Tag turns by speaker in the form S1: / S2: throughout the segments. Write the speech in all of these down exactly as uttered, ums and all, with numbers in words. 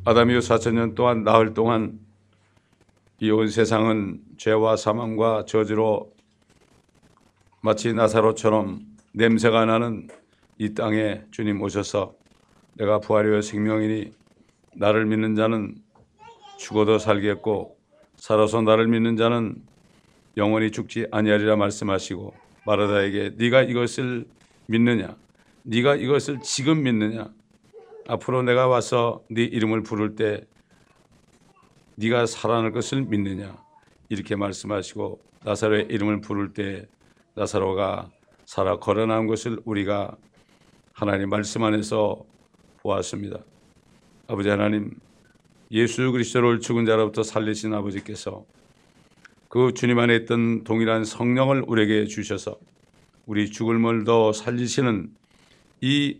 S1: 아담 이후 사천 년 동안 나흘 동안 이 온 세상은 죄와 사망과 저주로 마치 나사로처럼 냄새가 나는 이 땅에 주님 오셔서 내가 부활이요 생명이니 나를 믿는 자는 죽어도 살겠고 살아서 나를 믿는 자는 영원히 죽지 아니하리라 말씀하시고 마르다에게 네가 이것을 믿느냐? 네가 이것을 지금 믿느냐? 앞으로 내가 와서 네 이름을 부를 때 네가 살아날 것을 믿느냐? 이렇게 말씀하시고 나사로의 이름을 부를 때 나사로가 살아 걸어나온 것을 우리가 하나님 말씀 안에서 보았습니다. 아버지 하나님, 예수 그리스도를 죽은 자로부터 살리신 아버지께서 그 주님 안에 있던 동일한 성령을 우리에게 주셔서 우리 죽음을 더 살리시는 이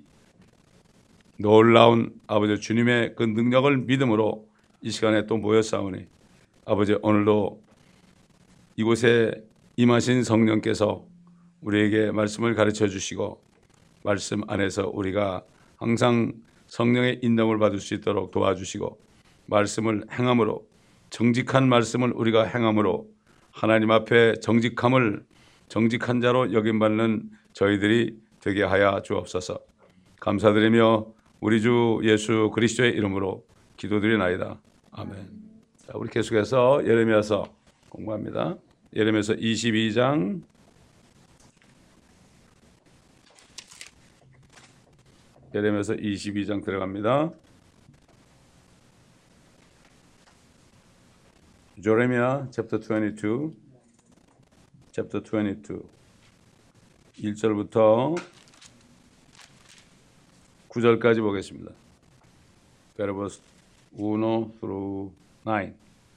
S1: 놀라운 아버지 주님의 그 능력을 믿음으로 이 시간에 또 모였사오니 아버지 오늘도 이곳에 임하신 성령께서 우리에게 말씀을 가르쳐 주시고 말씀 안에서 우리가 항상 성령의 인도를 받을 수 있도록 도와주시고 말씀을 행함으로 정직한 말씀을 우리가 행함으로 하나님 앞에 정직함을 정직한 자로 여김받는 저희들이 되게 하여 주옵소서. 감사드리며 우리 주 예수 그리스도의 이름으로 기도드리나이다. 아멘. 자, 우리 계속해서 예레미야서 공부합니다. 예레미야서 이십이 장 예레미야서 이십이 장 들어갑니다. Jeremiah chapter twenty-two, chapter twenty-two, 일 절부터 구 절까지 보겠습니다. Versos one through nine.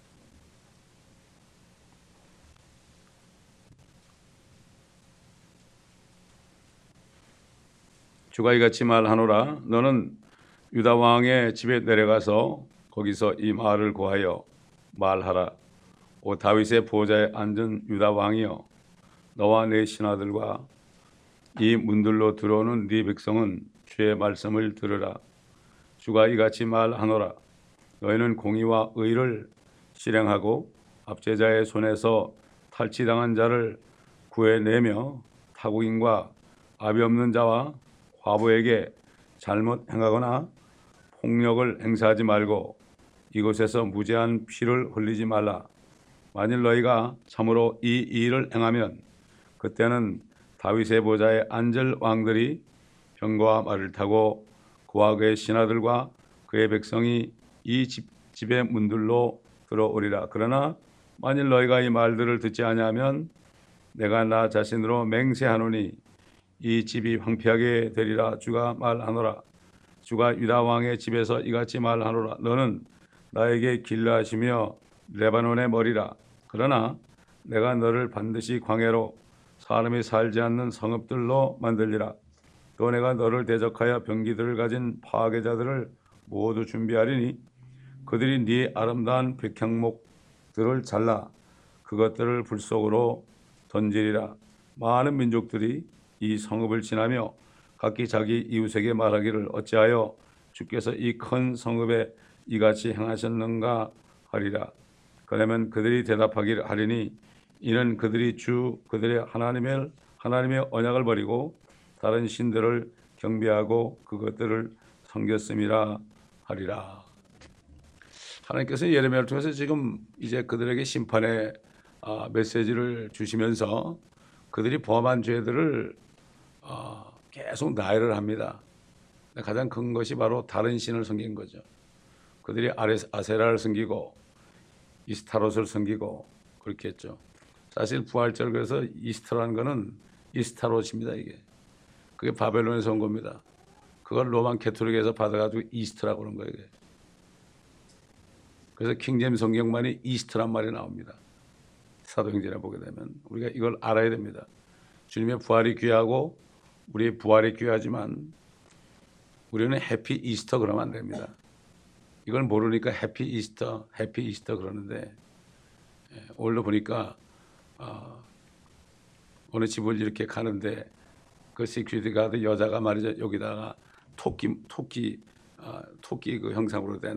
S1: 주가 이같이 말하노라. 너는 유다 왕의 집에 내려가서 거기서 이 말을 고하여 말하라. 오 다윗의 보좌에 앉은 유다 왕이여, 너와 네 신하들과 이 문들로 들어오는 네 백성은 주의 말씀을 들으라. 주가 이같이 말하노라. 너희는 공의와 의를 실행하고 압제자의 손에서 탈취당한 자를 구해내며 타국인과 압이 없는 자와 과부에게 잘못 행하거나 폭력을 행사하지 말고 이곳에서 무죄한 피를 흘리지 말라. 만일 너희가 참으로 이 일을 행하면 그때는 다윗의 보좌에 앉을 왕들이 병거와 말을 타고 그와 그의 신하들과 그의 백성이 이 집, 집의 문들로 들어오리라. 그러나 만일 너희가 이 말들을 듣지 아니하면 내가 나 자신으로 맹세하노니 이 집이 황폐하게 되리라. 주가 말하노라. 주가 유다 왕의 집에서 이같이 말하노라. 너는 나에게 길라하시며 레바논의 머리라. 그러나 내가 너를 반드시 광야로 사람이 살지 않는 성읍들로 만들리라. 또 내가 너를 대적하여 병기들을 가진 파괴자들을 모두 준비하리니 그들이 네 아름다운 백향목들을 잘라 그것들을 불 속으로 던지리라. 많은 민족들이 이 성읍을 지나며 각기 자기 이웃에게 말하기를 어찌하여 주께서 이 큰 성읍에 이같이 행하셨는가 하리라. 그러면 그들이 대답하기를 하리니 이는 그들이 주 그들의 하나님의 하나님의 언약을 버리고 다른 신들을 경배하고 그것들을 섬겼음이라 하리라. 하나님께서 예레미야를 통해서 지금 이제 그들에게 심판의 아, 메시지를 주시면서 그들이 범한 죄들을 아, 계속 나열을 합니다. 가장 큰 것이 바로 다른 신을 섬긴 거죠. 그들이 아세라를 섬기고 이스타롯을 섬기고 그렇게 했죠. 사실 부활절 그래서 이스터라는 거는 이스타롯입니다. 이게 그게 바벨론에서 온 겁니다. 그걸 로만 캐토릭에서 받아가지고 이스터라고 그런 거예요. 이게. 그래서 킹제임 성경만이 이스터란 말이 나옵니다. 사도행전에 보게 되면 우리가 이걸 알아야 됩니다. 주님의 부활이 귀하고 우리의 부활이 귀하지만 우리는 해피 이스터 그러면 안 됩니다. 이걸 모르니까 해피 이스터, 해피 이스터 그러는데 예, 오늘도 보니까 어, 어느 집을 이렇게 가는데 그 시큐리티 가드 여자가 말이죠. 여기다가 토끼 토끼 어, 토끼 그 형상으로 된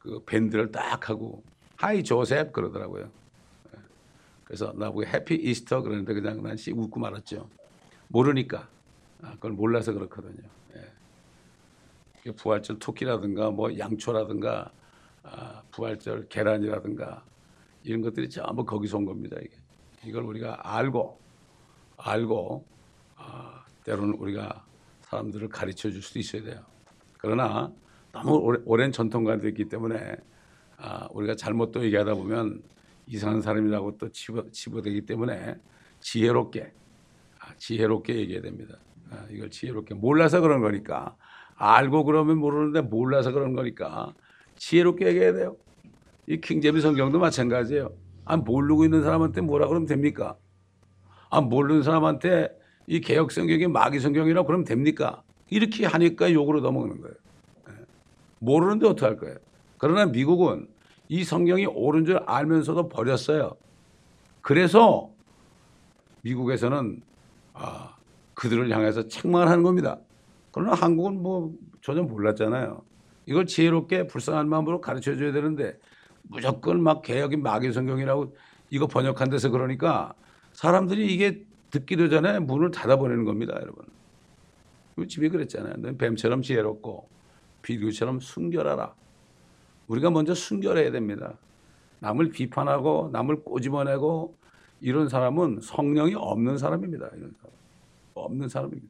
S1: 그 밴드를 딱 하고 하이 조셉 그러더라고요. 그래서 나보고 해피 이스터 그러는데 그냥 난 씨 웃고 말았죠. 모르니까. 아, 그걸 몰라서 그렇거든요. 예. 부활절 토끼라든가 뭐 양초라든가 아, 부활절 계란이라든가 이런 것들이 전부 거기서 온 겁니다. 이게. 이걸 우리가 알고 알고 아, 때로는 우리가 사람들을 가르쳐 줄 수도 있어야 돼요. 그러나 너무 오래, 오랜 전통과 됐기 때문에 아, 우리가 잘못 또 얘기하다 보면 이상한 사람이라고 또 치부, 치부되기 때문에 지혜롭게 아, 지혜롭게 얘기해야 됩니다. 아, 이걸 지혜롭게 몰라서 그런 거니까 알고 그러면 모르는데 몰라서 그런 거니까 지혜롭게 얘기해야 돼요. 이 킹제임스 성경도 마찬가지예요. 아, 모르고 있는 사람한테 뭐라 그러면 됩니까? 아, 모르는 사람한테 이 개혁 성경이 마귀 성경이라고 그러면 됩니까? 이렇게 하니까 욕으로 넘어가는 거예요. 모르는데 어떻게 할 거예요? 그러나 미국은 이 성경이 옳은 줄 알면서도 버렸어요. 그래서 미국에서는 아, 그들을 향해서 책망을 하는 겁니다. 그러나 한국은 뭐 전혀 몰랐잖아요. 이걸 지혜롭게 불쌍한 마음으로 가르쳐 줘야 되는데 무조건 막 개혁이 마귀 성경이라고 이거 번역한 데서 그러니까 사람들이 이게 듣기도 전에 문을 닫아버리는 겁니다, 여러분. 집이 그랬잖아요. 넌 뱀처럼 지혜롭고 비둘기처럼 순결하라. 우리가 먼저 순결해야 됩니다. 남을 비판하고 남을 꼬집어내고 이런 사람은 성령이 없는 사람입니다. 이런 사람. 없는 사람입니다.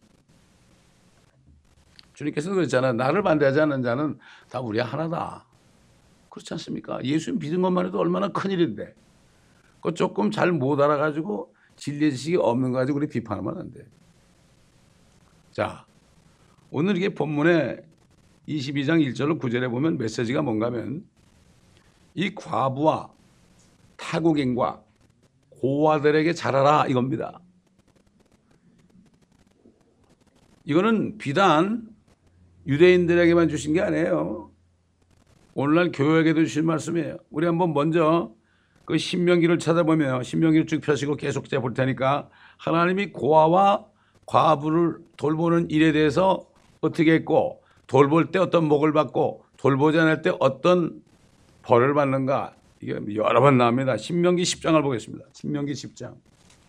S1: 주님께서 그랬잖아요. 나를 반대하지 않는 자는 다 우리 하나다. 그렇지 않습니까? 예수 믿은 것만 해도 얼마나 큰일인데 그 조금 잘 못 알아가지고 진리의 지식이 없는 거 가지고 우리 비판하면 안 돼. 자, 오늘 이게 본문에 이십이 장 일 절로 구 절에 보면 메시지가 뭔가 하면 이 과부와 타국인과 고아들에게 잘하라 이겁니다. 이거는 비단 유대인들에게만 주신 게 아니에요. 오늘날 교회에게도 주신 말씀이에요. 우리 한번 먼저 그 신명기를 찾아보면 신명기를 쭉 펴시고 계속 볼 테니까 하나님이 고아와 과부를 돌보는 일에 대해서 어떻게 했고 돌볼 때 어떤 복을 받고 돌보지 않을 때 어떤 벌을 받는가 이게 여러 번 나옵니다. 신명기 십 장을 보겠습니다. 신명기 십 장.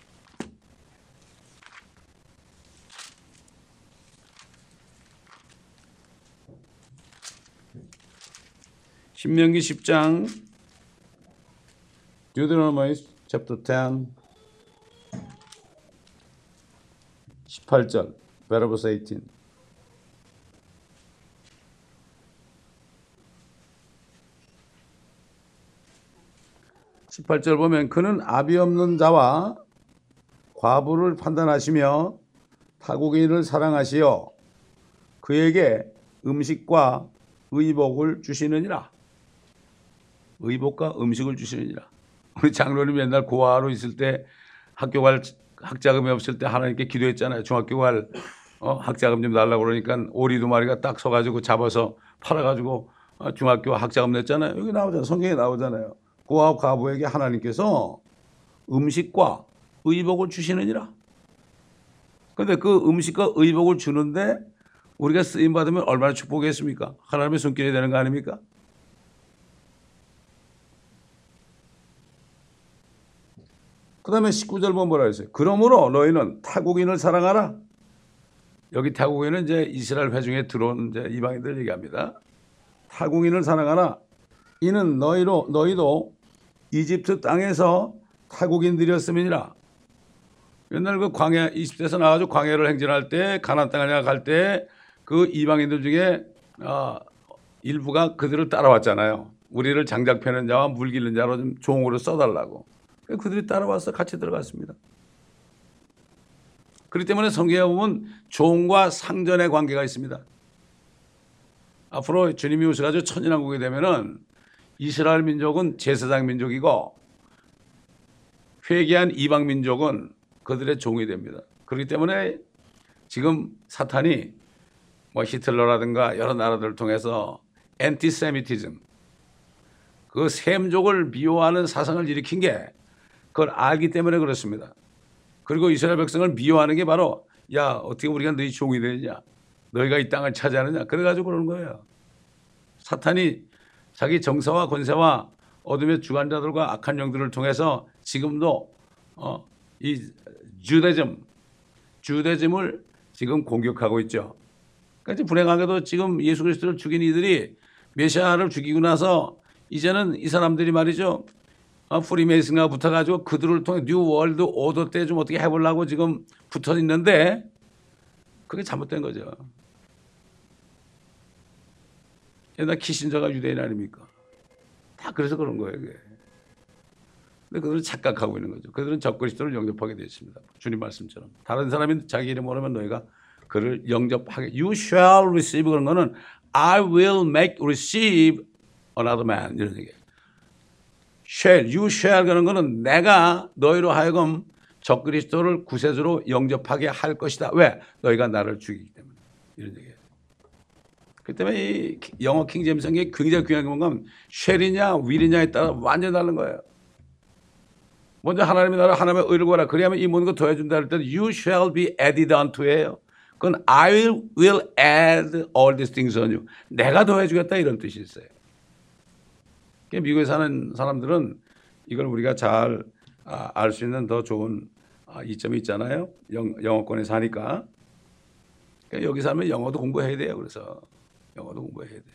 S1: 신명기 십 장 Deuteronomy chapter ten 십팔 절 verse eighteen 십팔 절 보면 그는 아비 없는 자와 과부를 판단하시며 타국인을 사랑하시어 그에게 음식과 의복을 주시느니라. 의복과 음식을 주시느니라. 우리 장로님 옛날 고아로 있을 때 학교 갈 학자금이 없을 때 하나님께 기도했잖아요. 중학교 갈 어, 학자금 좀 달라고 그러니까 오리 두 마리가 딱 서가지고 잡아서 팔아가지고 어, 중학교 학자금 냈잖아요. 여기 나오잖아요. 성경에 나오잖아요. 고아와 과부에게 하나님께서 음식과 의복을 주시느니라. 그런데 그 음식과 의복을 주는데 우리가 쓰임 받으면 얼마나 축복했습니까? 하나님의 손길이 되는 거 아닙니까? 그 다음에 십구 절 보면 뭐라 했어요? 그러므로 너희는 타국인을 사랑하라. 여기 타국인은 이제 이스라엘 회중에 들어온 이제 이방인들 얘기합니다. 타국인을 사랑하라. 이는 너희로 너희도 이집트 땅에서 타국인들이었음이니라. 옛날 그 광야 이집트에서 나와가지고 광야를 행진할 때 가나안 땅에 갈 때 그 이방인들 중에 어, 일부가 그들을 따라왔잖아요. 우리를 장작 패는 자와 물 기르는 자로 좀 종으로 써달라고. 그들이 따라와서 같이 들어갔습니다. 그렇기 때문에 성경에 보면 종과 상전의 관계가 있습니다. 앞으로 주님이 오셔가지고 천년왕국이 되면은 이스라엘 민족은 제사장 민족이고 회개한 이방 민족은 그들의 종이 됩니다. 그렇기 때문에 지금 사탄이 뭐 히틀러라든가 여러 나라들을 통해서 엔티세미티즘, 그 셈족을 미워하는 사상을 일으킨 게 그걸 알기 때문에 그렇습니다. 그리고 이스라엘 백성을 미워하는 게 바로 야 어떻게 우리가 너희 종이 되느냐, 너희가 이 땅을 차지하느냐, 그래가지고 그러는 거예요. 사탄이 자기 정사와 권세와 어둠의 주관자들과 악한 영들을 통해서 지금도 어, 이 주대즘, 주대즘을 지금 공격하고 있죠. 그러니까 불행하게도 지금 예수 그리스도를 죽인 이들이 메시아를 죽이고 나서 이제는 이 사람들이 말이죠. 어, 프리메이슨과 붙어가지고 그들을 통해 뉴 월드 오더 때 좀 어떻게 해보려고 지금 붙어 있는데 그게 잘못된 거죠. 옛날 키신저가 유대인 아닙니까? 다 그래서 그런 거예요. 그게. 근데 그들은 착각하고 있는 거죠. 그들은 적그리스도를 영접하게 되어 있습니다. 주님 말씀처럼. 다른 사람이 자기 이름 모르면 너희가 그를 영접하게. You shall receive 그런 거는 I will make receive another man 이런 얘기예요. shall, you shall 그런 거는 내가 너희로 하여금 적그리스도를 구세주로 영접하게 할 것이다. 왜? 너희가 나를 죽이기 때문에. 이런 얘기예요. 그 때문에 이 영어 킹제임스 성경이 굉장히 중요한 게 뭔가 shall이냐 will이냐에 따라 완전히 다른 거예요. 먼저 하나님의 나라 하나님의 의를 구하라. 그래야만 이 모든 거 더해준다 할 때는 you shall be added unto예요. 그건 I will, will add all these things on you. 내가 더해주겠다 이런 뜻이 있어요. 미국에 사는 사람들은 이걸 우리가 잘 알 수 있는 더 좋은 이점이 있잖아요. 영, 영어권에 사니까. 그러니까 여기 살면 영어도 공부해야 돼요. 그래서 영어도 공부해야 돼.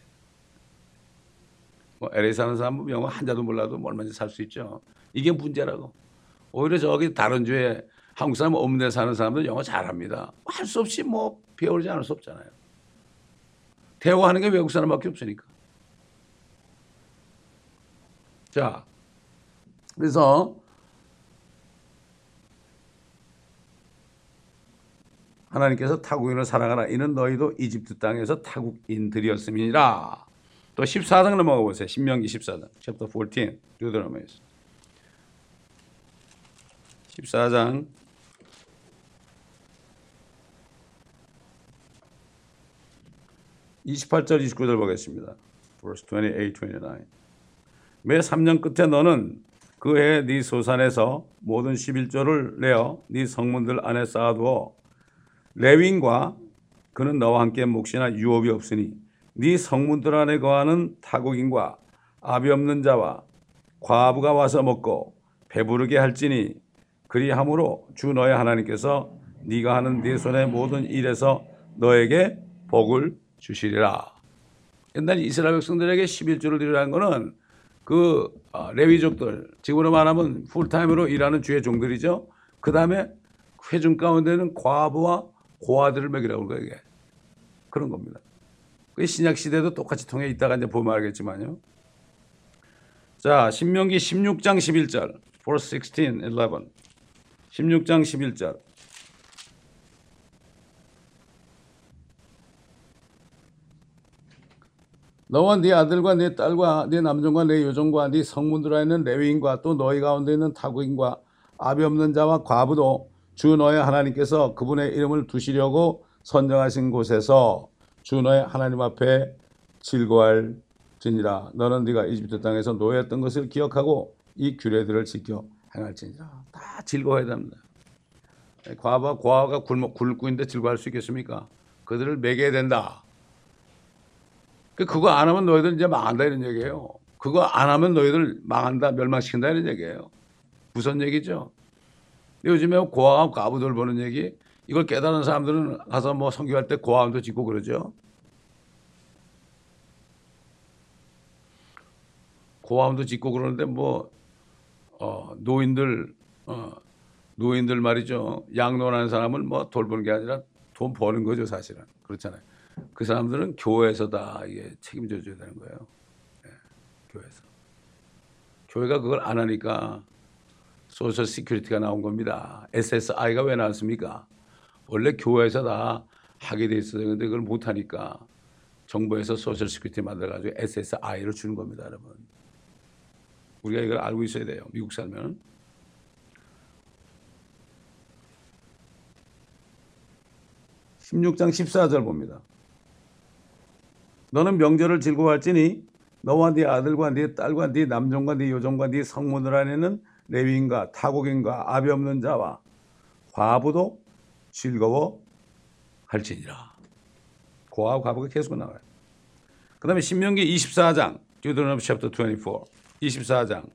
S1: 뭐 엘에이 사는 사람은 영어 한자도 몰라도 얼마든지 살 수 있죠. 이게 문제라고. 오히려 저기 다른 주에 한국 사람 없는 데 사는 사람들 영어 잘합니다. 할 수 없이 뭐 배우지 않을 수 없잖아요. 대화하는 게 외국 사람밖에 없으니까. 자, 그래서 하나님께서 타국인을 사랑하라. 이는 너희도 이집트 땅에서 타국인들이었음이니라. 또 십사 장 넘어가 보세요. 신명기 십사 장. 챕터 십사. deuteronomy에서. 십사 장. 이십팔 절 이십구 절 보겠습니다. verse 이십팔, 이십구. 매 삼 년 끝에 너는 그 해 네 소산에서 모든 십일 조를 내어 네 성문들 안에 쌓아두어 레위인과 그는 너와 함께 몫이나 유업이 없으니 네 성문들 안에 거하는 타국인과 압이 없는 자와 과부가 와서 먹고 배부르게 할지니 그리함으로 주 너의 하나님께서 네가 하는 네 손의 모든 일에서 너에게 복을 주시리라. 옛날 이스라엘 백성들에게 십일 조를 드리라는 것은 그 레위족들, 지금으로 말하면 풀타임으로 일하는 주의 종들이죠. 그 다음에 회중 가운데는 과부와 고아들을 먹이라고 그러고 이게 그런 겁니다. 그 신약 시대도 똑같이 통해 있다가 이제 보면 알겠지만요. 자, 신명기 십육 장 십일 절, verse 십육, 십일. 십육 장 십일 절. 너와 네 아들과 네 딸과 네 남종과 네 여종과 네 성문들 안에 있는 레위인과 또 너희 가운데 있는 타국인과 압이 없는 자와 과부도 주 너의 하나님께서 그분의 이름을 두시려고 선정하신 곳에서 주 너의 하나님 앞에 즐거워할지니라. 너는 네가 이집트 땅에서 노예했던 것을 기억하고 이 규례들을 지켜 행할지니라. 다 즐거워해야 됩니다. 과부와 고아가 굶어, 굶고 있는데 즐거워할 수 있겠습니까? 그들을 먹여야 된다. 그거 안 하면 너희들 이제 망한다 이런 얘기예요. 그거 안 하면 너희들 망한다, 멸망시킨다 이런 얘기예요. 무슨 얘기죠? 요즘에 고아와 과부들 보는 얘기, 이걸 깨달은 사람들은 가서 뭐 선교할 때 고아원도 짓고 그러죠. 고아원도 짓고 그러는데 뭐 어, 노인들 어, 노인들 말이죠. 양로하는 사람을 뭐 돌보는 게 아니라 돈 버는 거죠, 사실은. 그렇잖아요. 그 사람들은 교회에서 다 이게 책임져 줘야 되는 거예요. 네, 교회에서. 교회가 그걸 안 하니까 소셜 시큐리티가 나온 겁니다. 에스에스아이가 왜 나왔습니까? 원래 교회에서 다 하게 돼 있어요. 근데 그걸 못 하니까 정부에서 소셜 시큐리티 만들어가지고 에스에스아이를 주는 겁니다, 여러분. 우리가 이걸 알고 있어야 돼요. 미국 살면. 십육 장 십사 절 봅니다. 너는 명절을 즐거워할지니 너와 네 아들과 네 딸과 네 남종과 네 여종과 네 성문들 안에는 레위인과 타국인과 압이 없는 자와 과부도 즐거워할지니라. 고아와 과부가 계속 나와요. 그 다음에 신명기 이십사 장 Deuteronomy chapter twenty-four. 이십사 장.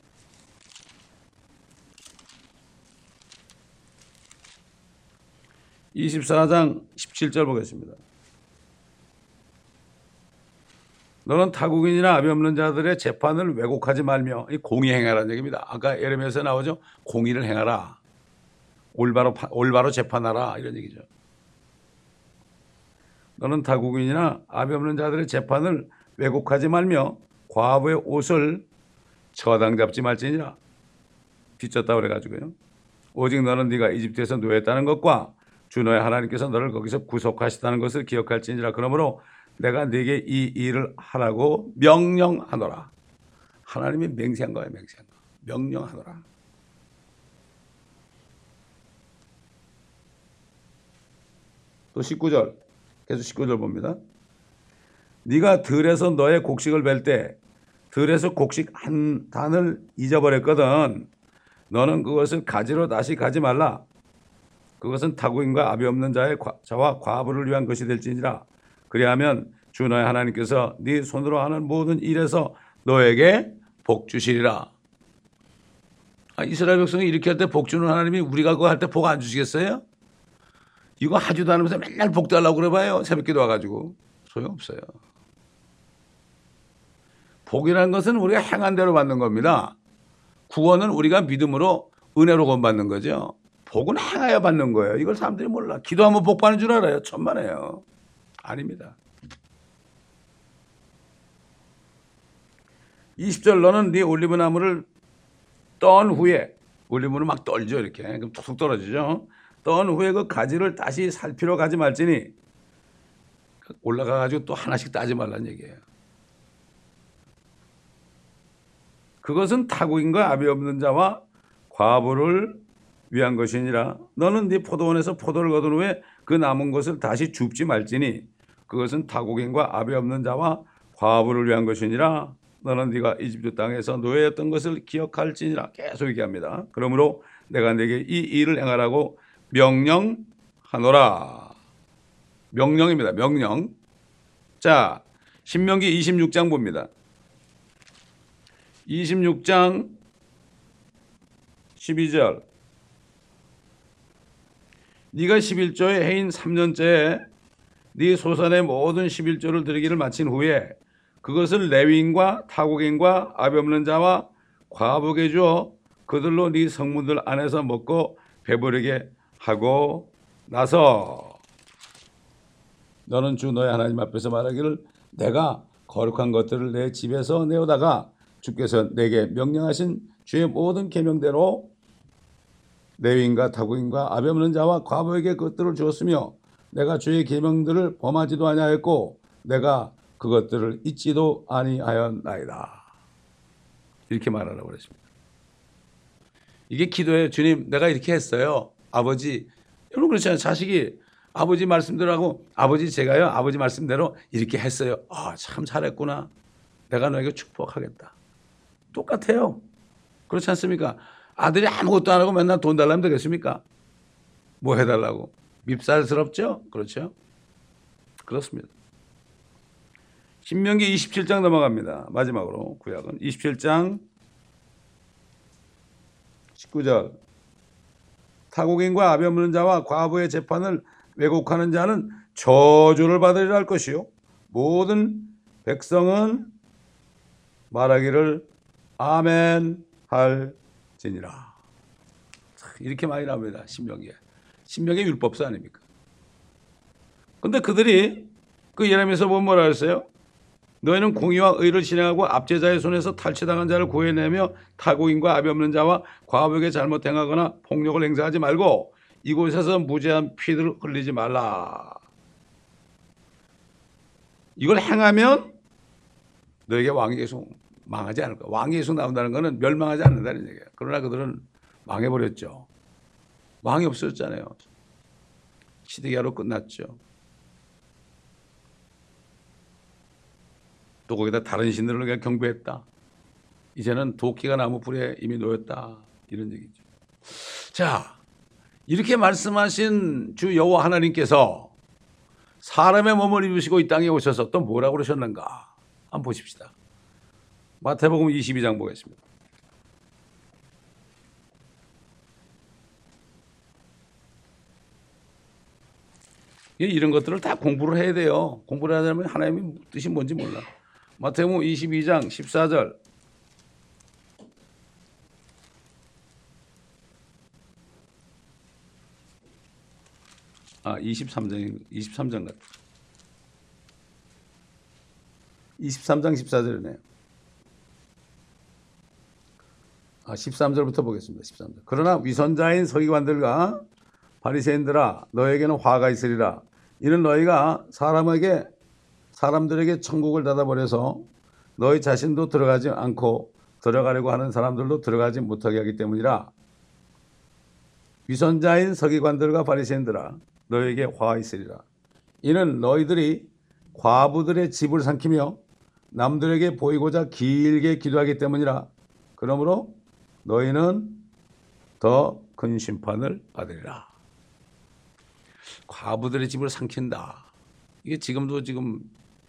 S1: 이십사 장 십칠 절 보겠습니다. 너는 타국인이나 아비 없는 자들의 재판을 왜곡하지 말며, 이 공의 행하라는 얘기입니다. 아까 예레미야에서 나오죠. 공의를 행하라. 올바로, 올바로 재판하라. 이런 얘기죠. 너는 타국인이나 아비 없는 자들의 재판을 왜곡하지 말며 과부의 옷을 처당 잡지 말지니라. 빚졌다 그래가지고요. 오직 너는 네가 이집트에서 노예했다는 것과 주 너의 하나님께서 너를 거기서 구속하시다는 것을 기억할지니라. 그러므로 내가 네게 이 일을 하라고 명령하노라. 하나님이 맹세한 거예요. 맹세한 거. 명령하노라. 또 십구 절. 계속 십구 절 봅니다. 네가 들에서 너의 곡식을 벨 때 들에서 곡식 한 단을 잊어버렸거든. 너는 그것을 가지러 다시 가지 말라. 그것은 타국인과 아비 없는 자의 자와 과부를 위한 것이 될지니라. 그리하면 주 너의 하나님께서 네 손으로 하는 모든 일에서 너에게 복 주시리라. 아, 이스라엘 백성이 이렇게 할 때 복 주는 하나님이 우리가 그거 할 때 복 안 주시겠어요? 이거 하지도 않으면서 맨날 복 달라고 그래 봐요. 새벽기도 와가지고. 소용없어요. 복이라는 것은 우리가 행한 대로 받는 겁니다. 구원은 우리가 믿음으로 은혜로 구원받는 거죠. 복은 행하여 받는 거예요. 이걸 사람들이 몰라. 기도하면 복 받는 줄 알아요. 천만에요. 아닙니다. 이십 절 너는 네 올리브 나무를 떤 후에, 올리브는 막 떨죠. 이렇게. 그럼 툭툭 떨어지죠. 떤 후에 그 가지를 다시 살피러 가지 말지니, 올라가가지고 또 하나씩 따지 말라는 얘기예요. 그것은 타국인과 아비 없는 자와 과부를 위한 것이니라. 너는 네 포도원에서 포도를 거둔 후에 그 남은 것을 다시 줍지 말지니 그것은 타국인과 아비 없는 자와 과부를 위한 것이니라. 너는 네가 이집트 땅에서 노예였던 것을 기억할지니라. 계속 얘기합니다. 그러므로 내가 네게 이 일을 행하라고 명령하노라. 명령입니다. 명령. 자, 신명기 이십육 장 봅니다. 이십육 장 십이 절. 네가 십일조의 해인 삼 년째에 네 소산의 모든 십일조를 드리기를 마친 후에 그것을 레위인과 타국인과 아비 없는 자와 과부에게 주어 그들로 네 성문들 안에서 먹고 배부르게 하고 나서 너는 주 너의 하나님 앞에서 말하기를 내가 거룩한 것들을 내 집에서 내오다가 주께서 내게 명령하신 주의 모든 계명대로 레위인과 타국인과 아비 없는 자와 과부에게 그것들을 주었으며 내가 주의 계명들을 범하지도 아니하였고 내가 그것들을 잊지도 아니하였나이다. 이렇게 말하라고 그랬습니다. 이게 기도예요. 주님, 내가 이렇게 했어요. 아버지, 여러분 그렇잖아요. 자식이 아버지 말씀대로 하고 아버지 제가요 아버지 말씀대로 이렇게 했어요. 아, 참 잘했구나. 내가 너에게 축복하겠다. 똑같아요. 그렇지 않습니까? 아들이 아무것도 안 하고 맨날 돈 달라면 되겠습니까? 뭐 해달라고? 밉살스럽죠? 그렇죠? 그렇습니다. 신명기 이십칠 장 넘어갑니다. 마지막으로 구약은 이십칠 장 십구 절. 타국인과 아비 없는 자와 과부의 재판을 왜곡하는 자는 저주를 받으리라 할 것이요 모든 백성은 말하기를 아멘 할지니라. 이렇게 많이 나옵니다. 신명기에. 신명기 율법서 아닙니까? 근데 그들이 그 예레미야에서 보면 뭐라 했어요? 너희는 공의와 의를 실행하고 압제자의 손에서 탈취당한 자를 구해내며 타국인과 아비 없는 자와 과부에게 잘못 행하거나 폭력을 행사하지 말고 이곳에서 무죄한 피를 흘리지 말라. 이걸 행하면 너에게 왕이 계속 망하지 않을 거야. 왕이 계속 나온다는 것은 멸망하지 않는다는 얘기예요. 그러나 그들은 망해버렸죠. 왕이 없어졌잖아요. 시드기야로 끝났죠. 또 거기다 다른 신들을 그냥 경배했다. 이제는 도끼가 나무 불에 이미 놓였다. 이런 얘기죠. 자, 이렇게 말씀하신 주 여호와 하나님께서 사람의 몸을 입으시고 이 땅에 오셔서 또 뭐라고 그러셨는가? 한번 보십시다. 마태복음 이십이 장 보겠습니다. 이런 것들을 다 공부를 해야 돼요. 공부를 하려면 하나님의 뜻이 뭔지 몰라. 마태복음 이십이 장 십사 절. 아, 이십삼 장, 이십삼 장 같아. 이십삼 장 십사 절이네요. 아, 십삼 절부터 보겠습니다. 십삼 절. 그러나 위선자인 서기관들과 바리새인들아, 너에게는 화가 있으리라. 이는 너희가 사람에게 사람들에게 천국을 닫아버려서 너희 자신도 들어가지 않고 들어가려고 하는 사람들도 들어가지 못하게 하기 때문이라. 위선자인 서기관들과 바리새인들아, 너에게 화가 있으리라. 이는 너희들이 과부들의 집을 삼키며 남들에게 보이고자 길게 기도하기 때문이라. 그러므로 너희는 더 큰 심판을 받으리라. 과부들의 집을 삼킨다. 이게 지금도 지금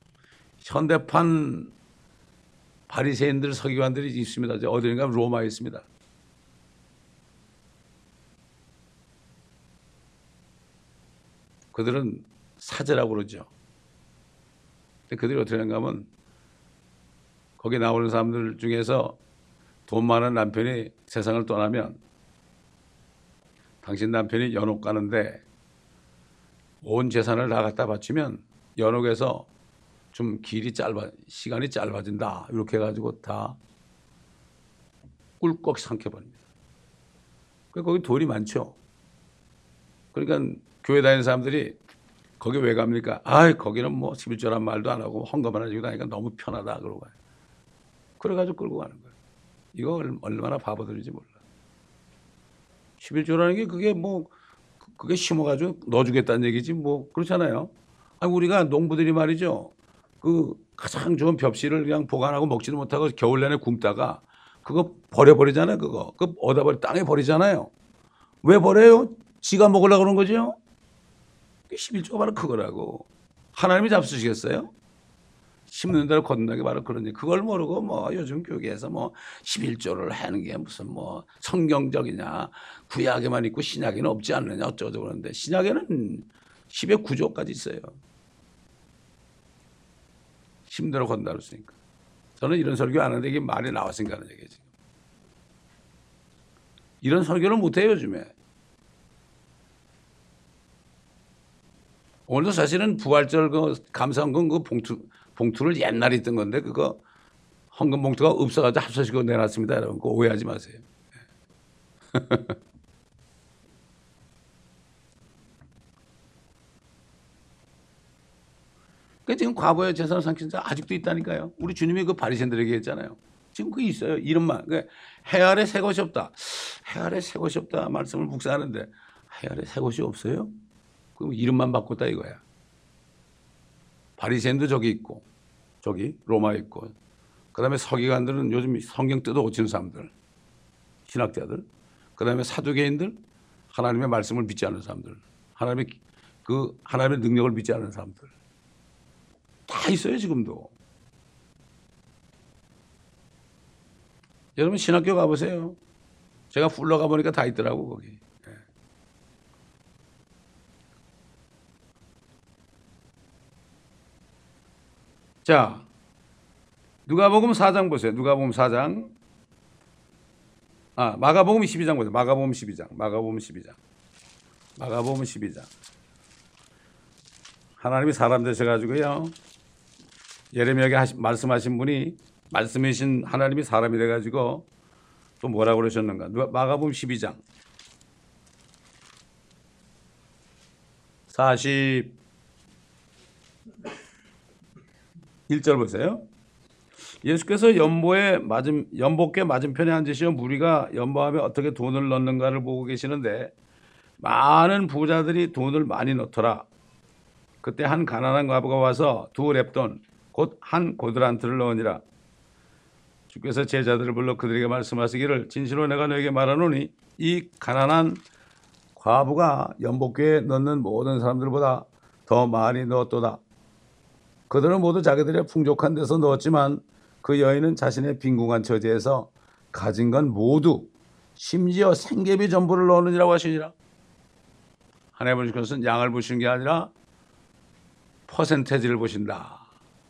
S1: 현대판 바리새인들 서기관들이 있습니다. 어디인가 로마에 있습니다. 그들은 사제라고 그러죠. 근데 그들이 어떻게 하는가 하면 거기 나오는 사람들 중에서 돈 많은 남편이 세상을 떠나면 당신 남편이 연옥 가는데 온 재산을 다 갖다 바치면 연옥에서 좀 길이 짧아, 시간이 짧아진다. 이렇게 해가지고 다 꿀꺽 삼켜버립니다. 거기 돈이 많죠. 그러니까 교회 다니는 사람들이 거기 왜 갑니까? 아, 거기는 뭐 십일조란 말도 안 하고 헌금만 해주고 다니까 너무 편하다. 그러고 가요. 그래가지고 끌고 가는 거예요. 이거 얼마나 바보들인지 몰라. 십일조라는 게 그게 뭐 그게 심어가지고 넣어주겠다는 얘기지 뭐 그렇잖아요. 아니 우리가 농부들이 말이죠. 그 가장 좋은 벽실을 그냥 보관하고 먹지도 못하고 겨울 내내 굶다가 그거 버려버리잖아요. 그거 그 어디다 버리 땅에 버리잖아요. 왜 버려요? 지가 먹으려고 그런 거죠. 십일조가 바로 그거라고. 하나님이 잡수시겠어요? 심는 대로 거둔다는 게 바로 그러니 그걸 모르고 뭐 요즘 교계에서 뭐 십일조를 하는 게 무슨 뭐 성경적이냐 구약에만 있고 신약에는 없지 않느냐 어쩌고 그러는데 신약에는 십의 구조까지 있어요. 심대로 건다 그랬으니까. 저는 이런 설교 안 하는데 이게 말이 나왔으니까 하는 얘기예요. 지금. 이런 설교를 못해요 요즘에. 오늘도 사실은 부활절 그 감사헌금 그 봉투 봉투를 옛날에 있던 건데 그거 헌금 봉투가 없어가지고 합쳐지고 내놨습니다. 여러분 그거 오해하지 마세요. 그러니까 지금 과거의 재산을 삼킨 자 아직도 있다니까요. 우리 주님이 그 바리새인들에게 했잖아요. 지금 그게 있어요. 이름만. 그러니까 해 아래 새 것이 없다. 해 아래 새 것이 없다 말씀을 묵상하는데 해 아래 새 것이 없어요? 그럼 이름만 바꿨다 이거야. 바리새인도 저기 있고 저기 로마에 있고 그다음에 서기관들은 요즘 성경 뜯어 고치는 사람들 신학자들 그다음에 사두개인들 하나님의 말씀을 믿지 않는 사람들 하나님의 그 하나님의 능력을 믿지 않는 사람들 다 있어요 지금도. 여러분 신학교 가보세요. 제가 풀러 가보니까 다 있더라고 거기. 자, 누가복음 사 장 보세요. 누가복음 사 장. 아, 마가복음 십이 장 보세요. 마가복음 십이 장. 마가복음 십이 장. 마가복음 십이 장. 하나님이 사람 되셔가지고요. 예레미야에게 하신, 말씀하신 분이 말씀이신 하나님이 사람이 돼가지고 또 뭐라고 그러셨는가. 마가복음 십이 장. 사십일 절 보세요. 예수께서 연보에 맞은, 연복계 맞은편에 앉으시어 무리가 연보함에 어떻게 돈을 넣는가를 보고 계시는데 많은 부자들이 돈을 많이 넣더라. 그때 한 가난한 과부가 와서 두 렙돈 곧 한 고드란트를 넣으니라. 주께서 제자들을 불러 그들에게 말씀하시기를 진실로 내가 너에게 말하노니 이 가난한 과부가 연복궤에 넣는 모든 사람들보다 더 많이 넣었도다. 그들은 모두 자기들의 풍족한 데서 넣었지만 그 여인은 자신의 빈궁한 처지에서 가진 건 모두 심지어 생계비 전부를 넣느니라고 하시니라. 하나님 보신 것은 양을 보시는 게 아니라 퍼센테지를 보신다.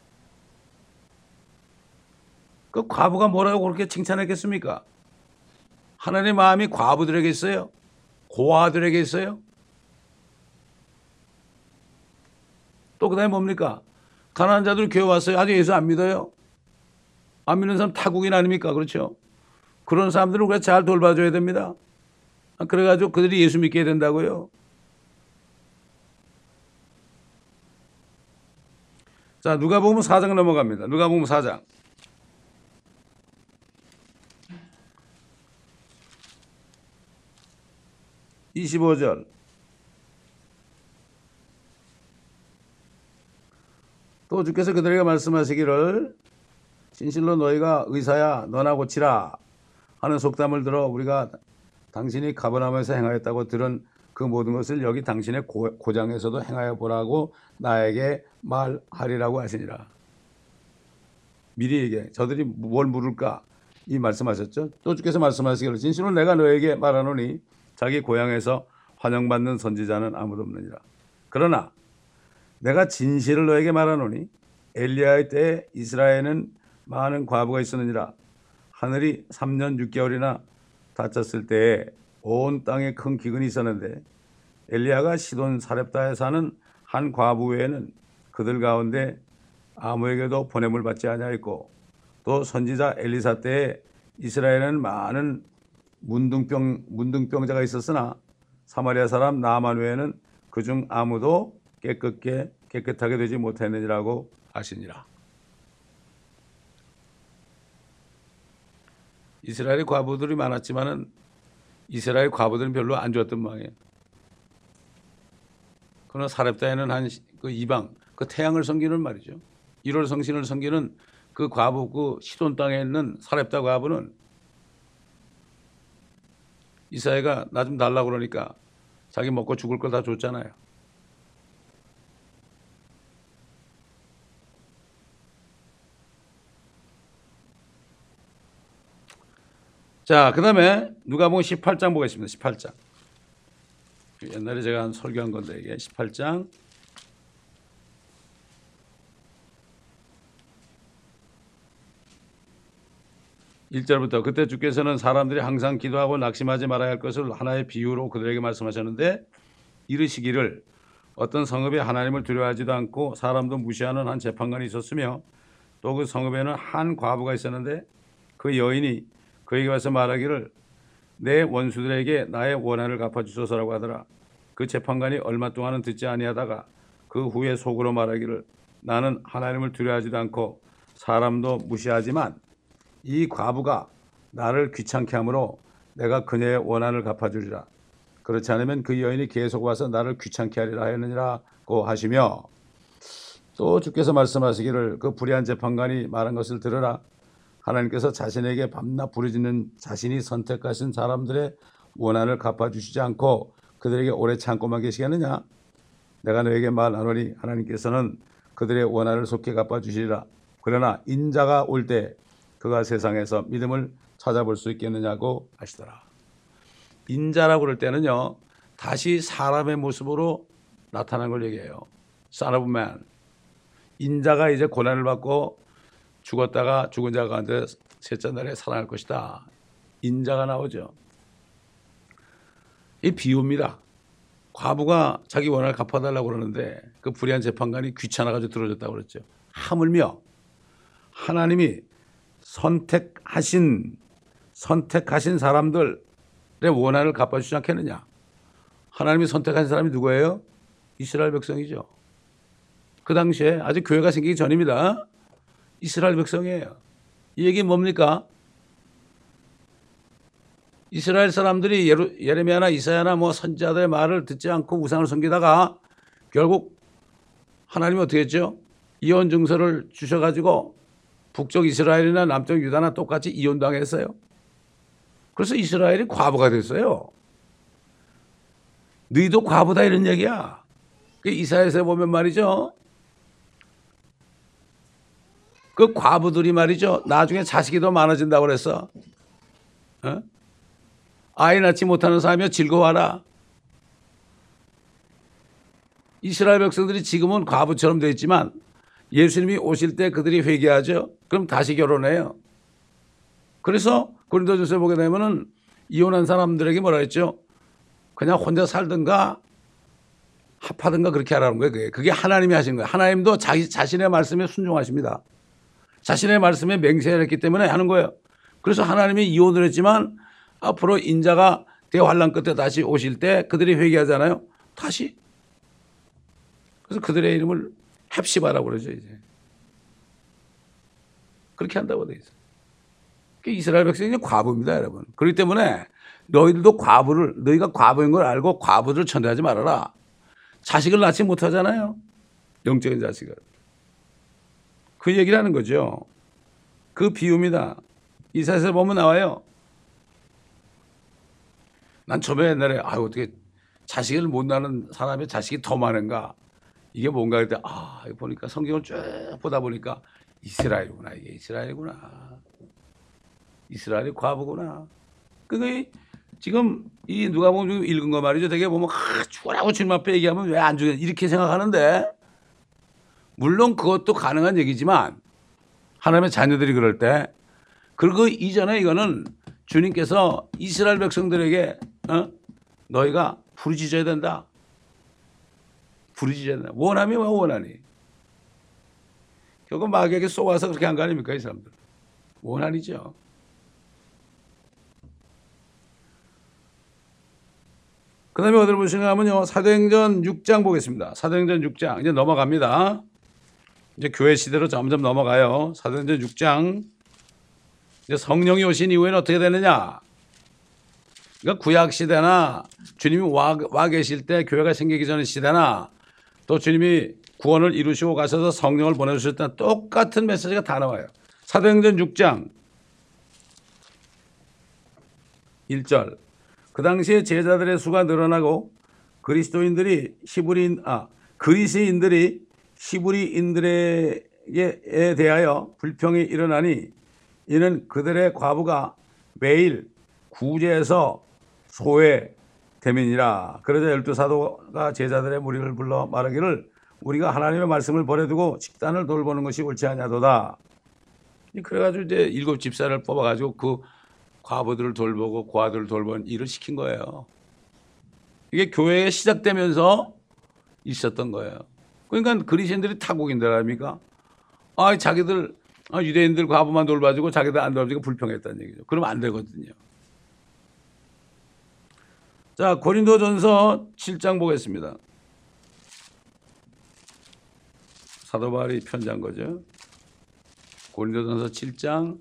S1: 그 과부가 뭐라고 그렇게 칭찬했겠습니까? 하나님의 마음이 과부들에게 있어요? 고아들에게 있어요? 또 그 다음에 뭡니까? 가난한 자들 교회 왔어요. 아직 예수 안 믿어요? 안 믿는 사람 타국인 아닙니까? 그렇죠? 그런 사람들은 우리가 잘 돌봐줘야 됩니다. 그래가지고 그들이 예수 믿게 된다고요. 자, 누가복음 사 장 넘어갑니다. 누가복음 사 장. 이십오 절. 또 주께서 그들에게 말씀하시기를 진실로 너희가 의사야 너나 고치라 하는 속담을 들어 우리가 당신이 가버나움에서 행하였다고 들은 그 모든 것을 여기 당신의 고, 고장에서도 행하여 보라고 나에게 말하리라고 하시니라. 미리 얘기해. 저들이 뭘 물을까? 이 말씀하셨죠. 또 주께서 말씀하시기를 진실로 내가 너에게 말하노니 자기 고향에서 환영받는 선지자는 아무도 없느니라. 그러나 내가 진실을 너에게 말하노니 엘리야의 때에 이스라엘에는 많은 과부가 있었느니라. 하늘이 삼 년 육 개월이나 닫혔을 때에 온 땅에 큰 기근이 있었는데 엘리야가 시돈 사렙다에 사는 한 과부 외에는 그들 가운데 아무에게도 보냄을 받지 아니하였고 또 선지자 엘리사 때에 이스라엘에는 많은 문둥병, 문둥병자가 있었으나 사마리아 사람 나아만 외에는 그중 아무도 깨끗게 깨끗하게 되지 못했느니라고 하시니라. 이스라엘의 과부들이 많았지만은 이스라엘 과부들은 별로 안 좋았던 모양이에요. 그러나 사렙다에는 한 그 이방 그 태양을 섬기는 말이죠. 일월 성신을 섬기는 그 과부 그 시돈 땅에 있는 사렙다 과부는 이사야가 나 좀 달라고 그러니까 자기 먹고 죽을 걸 다 줬잖아요. 자, 그 다음에 누가복음 십팔 장 보겠습니다. 십팔 장. 옛날에 제가 한 설교한 건데 이게 십팔 장. 일 절부터 그때 주께서는 사람들이 항상 기도하고 낙심하지 말아야 할 것을 하나의 비유로 그들에게 말씀하셨는데 이르시기를 어떤 성읍에 하나님을 두려워하지도 않고 사람도 무시하는 한 재판관이 있었으며 또 그 성읍에는 한 과부가 있었는데 그 여인이 그에게 와서 말하기를 내 원수들에게 나의 원한을 갚아주소서라고 하더라. 그 재판관이 얼마 동안은 듣지 아니하다가 그 후에 속으로 말하기를 나는 하나님을 두려워하지도 않고 사람도 무시하지만 이 과부가 나를 귀찮게 하므로 내가 그녀의 원한을 갚아주리라. 그렇지 않으면 그 여인이 계속 와서 나를 귀찮게 하리라 하였느니라고 하시며 또 주께서 말씀하시기를 그 불의한 재판관이 말한 것을 들으라. 하나님께서 자신에게 밤낮 부르짖는 자신이 선택하신 사람들의 원한을 갚아주시지 않고 그들에게 오래 참고만 계시겠느냐? 내가 너에게 말하노니 하나님께서는 그들의 원한을 속히 갚아주시리라. 그러나 인자가 올 때 그가 세상에서 믿음을 찾아볼 수 있겠느냐고 하시더라. 인자라고 그럴 때는요 다시 사람의 모습으로 나타난 걸 얘기해요. Son of Man. 인자가 이제 고난을 받고 죽었다가 죽은 자 가운데 셋째 날에 살아날 것이다. 인자가 나오죠. 이 비유입니다. 과부가 자기 원한을 갚아달라고 그러는데 그 불의한 재판관이 귀찮아가지고 들어줬다고 그랬죠. 하물며 하나님이 선택하신 선택하신 사람들의 원한을 갚아주지 않겠느냐. 하나님이 선택하신 사람이 누구예요? 이스라엘 백성이죠. 그 당시에 아직 교회가 생기기 전입니다. 이스라엘 백성이에요. 이 얘기 뭡니까? 이스라엘 사람들이 예루, 예레미야나 이사야나 뭐 선지자들의 말을 듣지 않고 우상을 섬기다가 결국 하나님이 어떻게 했죠? 이혼 증서를 주셔가지고 북쪽 이스라엘이나 남쪽 유다나 똑같이 이혼당했어요. 그래서 이스라엘이 과부가 됐어요. 너희도 과부다 이런 얘기야. 이사야서에 보면 말이죠. 그 과부들이 말이죠. 나중에 자식이 더 많아진다고 그랬어. 어? 아이 낳지 못하는 사람이여 즐거워하라. 이스라엘 백성들이 지금은 과부처럼 되어 있지만 예수님이 오실 때 그들이 회개하죠. 그럼 다시 결혼해요. 그래서 고린도전서에 보게 되면은 이혼한 사람들에게 뭐라 했죠? 그냥 혼자 살든가 합하든가 그렇게 하라는 거예요. 그게, 그게 하나님이 하신 거예요. 하나님도 자기 자신의 말씀에 순종하십니다. 자신의 말씀에 맹세를 했기 때문에 하는 거예요. 그래서 하나님이 이혼을 했지만 앞으로 인자가 대환란 끝에 다시 오실 때 그들이 회개하잖아요. 다시. 그래서 그들의 이름을 헵시바라고 그러죠. 이제. 그렇게 한다고 되어 있어요. 이스라엘 백성이 과부입니다, 여러분. 그렇기 때문에 너희들도 과부를, 너희가 과부인 걸 알고 과부를 천대하지 말아라. 자식을 낳지 못하잖아요. 영적인 자식을. 그 얘기를 하는 거죠. 그 비유입니다. 이사야서에 보면 나와요. 난 처음에 옛날에 아 어떻게 자식을 못 낳는 사람의 자식이 더 많은가. 이게 뭔가 할 때 아 보니까 성경을 쭉 보다 보니까 이스라엘이구나. 이게 이스라엘이구나. 이스라엘이 과부구나. 그게 지금 이 누가 보면 읽은 거 말이죠. 되게 보면 아, 죽으라고 주님 앞에 얘기하면 왜 안 죽여 이렇게 생각하는데 물론 그것도 가능한 얘기지만 하나님의 자녀들이 그럴 때 그리고 이전에 이거는 주님께서 이스라엘 백성들에게 어? 너희가 부르짖어야 된다. 부르짖어야 된다. 원함이 왜 원하니? 결국 마귀에게 쏘아서 그렇게 한 거 아닙니까 이 사람들. 원한이죠. 그 다음에 어디를 보시냐 하면요. 사도행전 육 장 보겠습니다. 사도행전 육 장. 이제 넘어갑니다. 이제 교회 시대로 점점 넘어가요. 사도행전 육 장. 이제 성령이 오신 이후에는 어떻게 되느냐. 그러니까 구약 시대나 주님이 와, 와 계실 때 교회가 생기기 전의 시대나 또 주님이 구원을 이루시고 가셔서 성령을 보내주실 때 똑같은 메시지가 다 나와요. 사도행전 육 장 일 절. 그 당시에 제자들의 수가 늘어나고 그리스도인들이 히브리인 아 그리스인들이 히브리인들에게 대하여 불평이 일어나니 이는 그들의 과부가 매일 구제해서 소외됨이니라. 그러자 열두 사도가 제자들의 무리를 불러 말하기를 우리가 하나님의 말씀을 버려두고 식단을 돌보는 것이 옳지 않냐도다. 그래가지고 이제 일곱 집사를 뽑아가지고 그 과부들을 돌보고 고아들을 돌보는 일을 시킨 거예요. 이게 교회에 시작되면서 있었던 거예요. 그러니까 그리스인들이 타국인들 아닙니까? 아, 자기들 아, 유대인들 과부만 돌봐주고 자기들 안 돌봐주고 불평했다는 얘기죠. 그러면 안 되거든요. 자, 고린도전서 칠 장 보겠습니다. 사도 바울이 편지한 거죠. 고린도전서 칠 장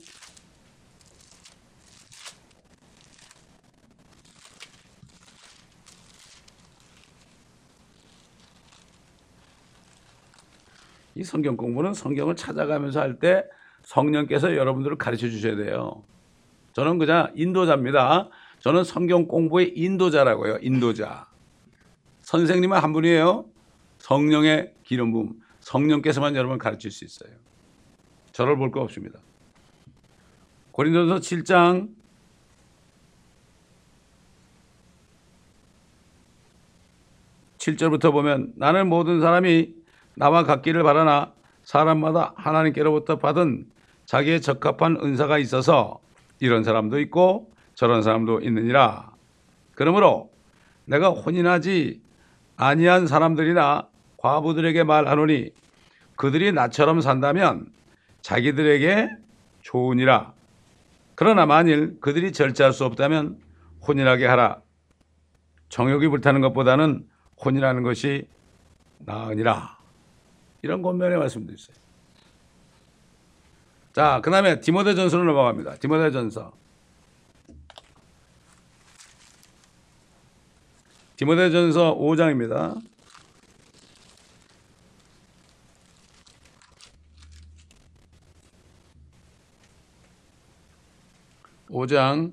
S1: 이 성경 공부는 성경을 찾아가면서 할 때 성령께서 여러분들을 가르쳐 주셔야 돼요. 저는 그냥 인도자입니다. 저는 성경 공부의 인도자라고요. 인도자. 선생님은 한 분이에요. 성령의 기름 부음. 성령께서만 여러분을 가르칠 수 있어요. 저를 볼 거 없습니다. 고린도전서 칠 장 칠 절부터 보면 나는 모든 사람이 나와 같기를 바라나 사람마다 하나님께로부터 받은 자기의 적합한 은사가 있어서 이런 사람도 있고 저런 사람도 있느니라. 그러므로 내가 혼인하지 아니한 사람들이나 과부들에게 말하노니 그들이 나처럼 산다면 자기들에게 좋으니라. 그러나 만일 그들이 절제할 수 없다면 혼인하게 하라. 정욕이 불타는 것보다는 혼인하는 것이 나으니라. 이런 권면의 말씀도 있어요. 자, 그 다음에 디모데전서로 넘어갑니다. 디모데전서. 디모데전서 오 장입니다. 오 장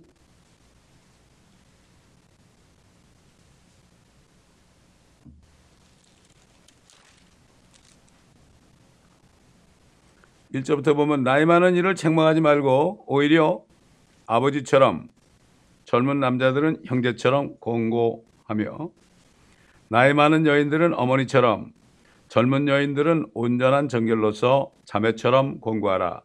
S1: 일 절부터 보면 나이 많은 이를 책망하지 말고 오히려 아버지처럼 젊은 남자들은 형제처럼 공고하며 나이 많은 여인들은 어머니처럼 젊은 여인들은 온전한 정결로서 자매처럼 공고하라.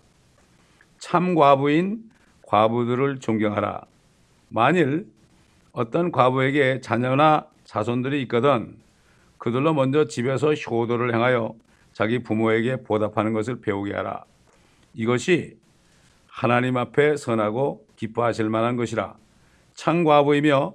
S1: 참 과부인 과부들을 존경하라. 만일 어떤 과부에게 자녀나 자손들이 있거든 그들로 먼저 집에서 효도를 행하여 자기 부모에게 보답하는 것을 배우게 하라. 이것이 하나님 앞에 선하고 기뻐하실 만한 것이라. 참 과부이며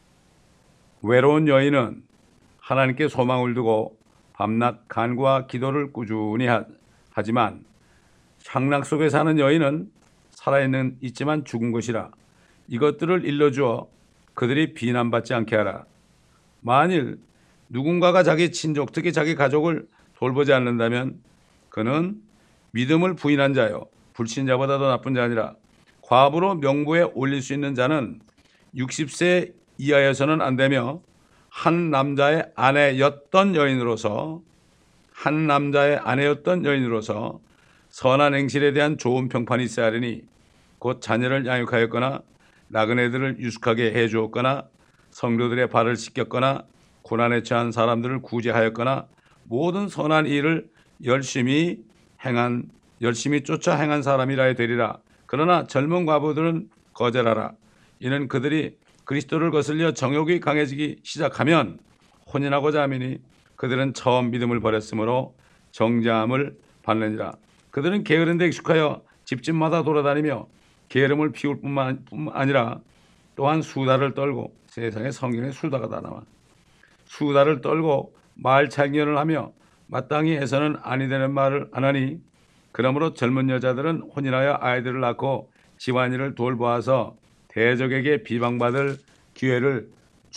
S1: 외로운 여인은 하나님께 소망을 두고 밤낮 간구와 기도를 꾸준히 하지만 향락 속에 사는 여인은 살아있는 있지만 죽은 것이라. 이것들을 일러주어 그들이 비난받지 않게 하라. 만일 누군가가 자기 친족 특히 자기 가족을 돌보지 않는다면 그는 믿음을 부인한 자요 불신자보다 더 나쁜 자 아니라. 과부로 명부에 올릴 수 있는 자는 육십 세 이하여서는 안 되며 한 남자의 아내였던 여인으로서 한 남자의 아내였던 여인으로서 선한 행실에 대한 좋은 평판이 있어야 하리니 곧 자녀를 양육하였거나 나그네들을 유숙하게 해주었거나 성도들의 발을 씻겼거나 고난에 처한 사람들을 구제하였거나 모든 선한 일을 열심히 행한 열심히 쫓아 행한 사람이라 되리라. 그러나 젊은 과부들은 거절하라. 이는 그들이 그리스도를 거슬려 정욕이 강해지기 시작하면 혼인하고자 함이니 그들은 처음 믿음을 버렸으므로 정죄함을 받느니라. 그들은 게으른 데 익숙하여 집집마다 돌아다니며 게으름을 피울 뿐만 아니라 또한 수다를 떨고 세상에 성경에 수다가 다 나와. 수다를 떨고 말 참견을 하며 마땅히 해서는 아니 되는 말을 안 하니 그러므로 젊은 여자들은 혼인하여 아이들을 낳고 집안일을 돌보아서 대적에게 비방받을 기회를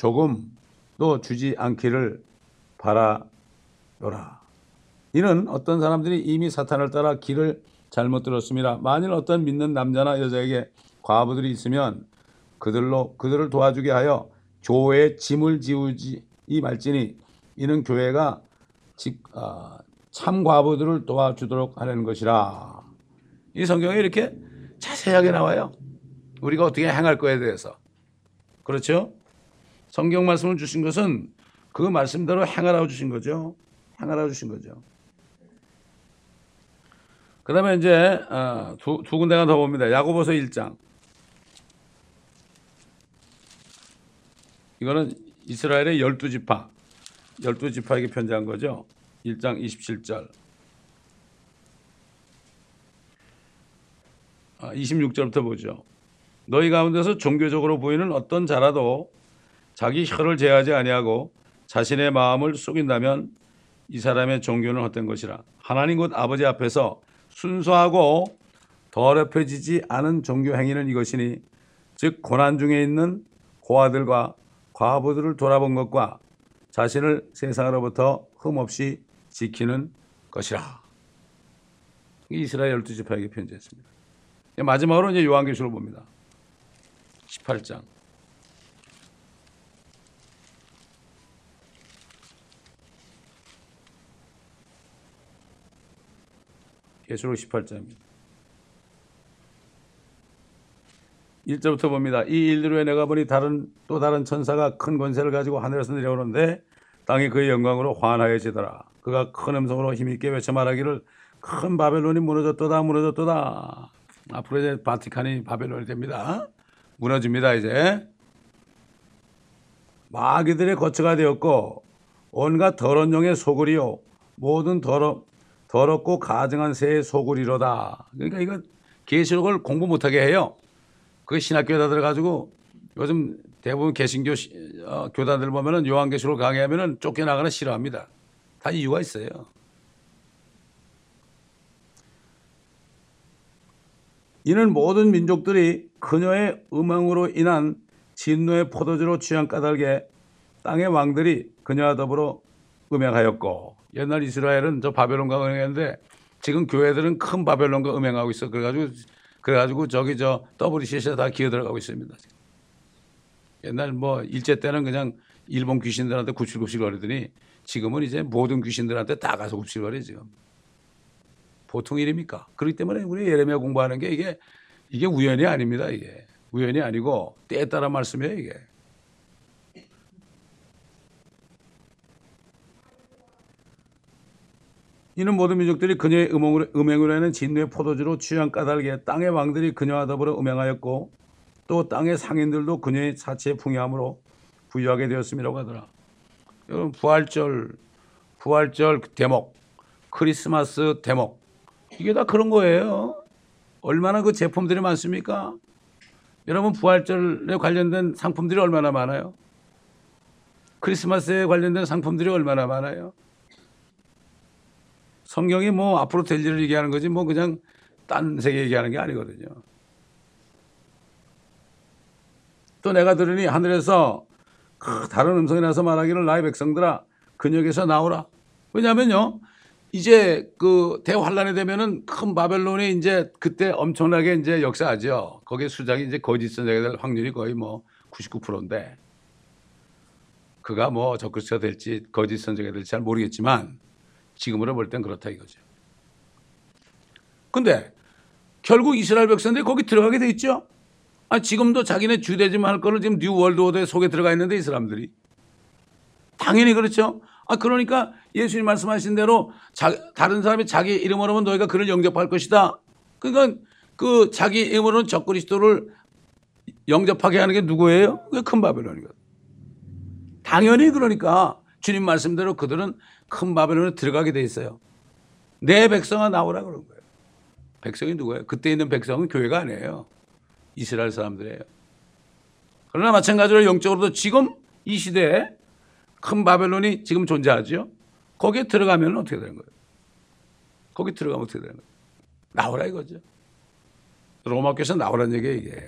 S1: 조금도 주지 않기를 바라노라. 이는 어떤 사람들이 이미 사탄을 따라 길을 잘못 들었습니다. 만일 어떤 믿는 남자나 여자에게 과부들이 있으면 그들로 그들을 도와주게 하여 교회의 짐을 지우지 이 말지니 이는 교회가 직, 어, 참 과부들을 도와주도록 하려는 것이라. 이 성경에 이렇게 자세하게 나와요. 우리가 어떻게 행할 거에 대해서. 그렇죠? 성경 말씀을 주신 것은 그 말씀대로 행하라고 주신 거죠. 행하라고 주신 거죠. 그 다음에 이제 두, 두 군데가 더 봅니다. 야고보서 일 장. 이거는 이스라엘의 열두 지파, 열두 지파에게 편지한 거죠. 일 장 이십칠 절. 이십육 절부터 보죠. 너희 가운데서 종교적으로 보이는 어떤 자라도 자기 혀를 제하지 아니하고 자신의 마음을 속인다면 이 사람의 종교는 헛된 것이라. 하나님 곧 아버지 앞에서 순수하고 더럽혀지지 않은 종교 행위는 이것이니 즉 고난 중에 있는 고아들과 과부들을 돌아본 것과 자신을 세상으로부터 흠없이 지키는 것이라. 이스라엘 열두 지파에게 편지했습니다. 마지막으로 이제 요한계시록을 봅니다. 십팔 장. 계시록 십팔 장입니다. 일 절부터 봅니다. 이 일들 후에 내가 보니 다른 또 다른 천사가 큰 권세를 가지고 하늘에서 내려오는데 땅이 그의 영광으로 환하여지더라. 그가 큰 음성으로 힘있게 외쳐 말하기를 큰 바벨론이 무너졌도다 무너졌도다. 앞으로 이제 바티칸이 바벨론이 됩니다. 무너집니다. 이제 마귀들의 거처가 되었고 온갖 더러운 영의 소굴이요 모든 더러, 더럽고 가증한 새의 소굴이로다. 그러니까 이거 계시록을 공부 못하게 해요. 그 신학교에다 들어가지고 요즘 대부분 개신교 어, 교단들 보면은 요한계시록 강의하면은 쫓겨나가는 싫어합니다. 다 이유가 있어요. 이는 모든 민족들이 그녀의 음행으로 인한 진노의 포도주로 취한 까닭에 땅의 왕들이 그녀와 더불어 음행하였고 옛날 이스라엘은 저 바벨론과 음행했는데 지금 교회들은 큰 바벨론과 음행하고 있어. 그래가지고 그래가지고 저기 저 더블유씨씨에 다 기어들어가고 있습니다. 옛날 뭐 일제 때는 그냥 일본 귀신들한테 굽실굽실 거리더니 지금은 이제 모든 귀신들한테 다 가서 굽실거려 지금. 보통 일입니까? 그렇기 때문에 우리 예레미야 공부하는 게 이게 이게 우연이 아닙니다. 이게 우연이 아니고 때에 따라 말씀이에요. 이게. 이는 모든 민족들이 그녀의 음행으로, 음행으로 하는 진노의 포도주로 취한 까닭에 땅의 왕들이 그녀와 더불어 음행하였고 또 땅의 상인들도 그녀의 사치의 풍요함으로 부유하게 되었음이라고 하더라. 여러분 부활절, 부활절 대목, 크리스마스 대목 이게 다 그런 거예요. 얼마나 그 제품들이 많습니까? 여러분 부활절에 관련된 상품들이 얼마나 많아요? 크리스마스에 관련된 상품들이 얼마나 많아요? 성경이 뭐 앞으로 될 일을 얘기하는 거지 뭐 그냥 딴 세계 얘기하는 게 아니거든요. 또 내가 들으니 하늘에서 다른 음성이 나서 말하기를 나의 백성들아 근역에서 나오라. 왜냐하면요 이제 그 대환란이 되면은 큰 바벨론이 이제 그때 엄청나게 이제 역사하죠. 거기에 수장이 이제 거짓 선자가 될 확률이 거의 뭐 구십구 퍼센트인데 그가 뭐 적그리스도가 될지 거짓 선자가 될지 잘 모르겠지만 지금으로 볼 땐 그렇다 이거죠. 근데 결국 이스라엘 백성들이 거기 들어가게 돼 있죠. 아 지금도 자기네 주대즘 할 거를 지금 뉴 월드 오더에 속에 들어가 있는데 이 사람들이 당연히 그렇죠. 아 그러니까 예수님 말씀하신 대로 자, 다른 사람이 자기 이름으로는 너희가 그를 영접할 것이다. 그러니까 그 자기 이름으로는 적그리스도를 영접하게 하는 게 누구예요? 그게 큰 바벨론이거든. 당연히 그러니까 주님 말씀대로 그들은 큰 바벨론에 들어가게 돼 있어요. 내 백성아 나오라 그런 거예요. 백성이 누구예요? 그때 있는 백성은 교회가 아니에요. 이스라엘 사람들이에요. 그러나 마찬가지로 영적으로도 지금 이 시대에 큰 바벨론이 지금 존재하죠. 거기에 들어가면 어떻게 되는 거예요? 거기 들어가면 어떻게 되는 거예요? 나오라 이거죠. 로마교에서 나오라는 얘기예요 이게.